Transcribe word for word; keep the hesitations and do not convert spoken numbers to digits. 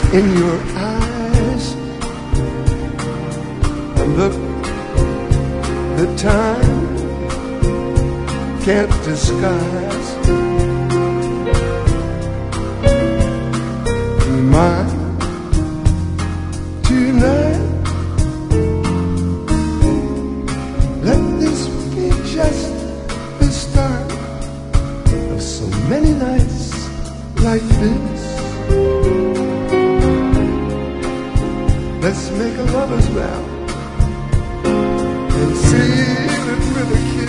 in your eyes. A look that time can't disguise. Be mine tonight. Let this be just the start of so many nights like this. Let's make a lover's vow and seal it with a kiss.